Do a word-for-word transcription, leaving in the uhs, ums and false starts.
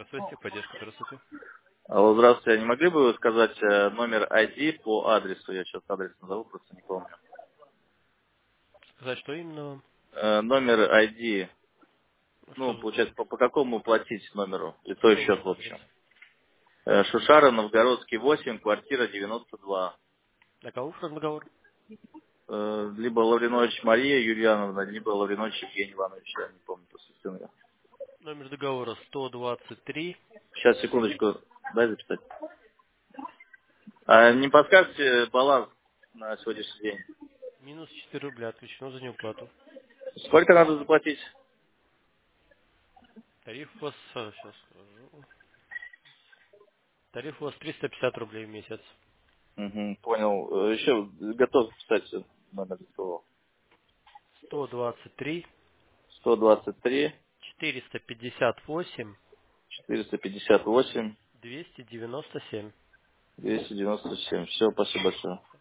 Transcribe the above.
Связи, поддержка, здравствуйте. Алло, здравствуйте. А не могли бы вы сказать э, номер ай ди по адресу? Я сейчас адрес назову, просто не помню. Сказать, что именно? Э, номер ай ди, ну, Что за... получается, по, по какому платить номеру? Лицевой Ну, счет, в адрес. общем. Э, Шушара, Новгородский, восемь, квартира девяносто два. На кого разговор? Э, либо Лавринович Мария Юльяновна, либо Лавринович Евгений Иванович, я не помню, просто сын. Номер договора сто двадцать три. Сейчас, секундочку, дай записать. А не подскажете баланс на сегодняшний день? Минус четыре рубля отключено за неуплату. Сколько надо заплатить? Тариф у вас, сейчас скажу. Тариф у вас триста пятьдесят рублей в месяц. Угу, понял. Э, Еще готов, кстати, номер лицевого. сто двадцать три. сто двадцать три четыреста пятьдесят восемь. четыреста пятьдесят восемь двести девяносто семь. двести девяносто семь. Все, спасибо большое.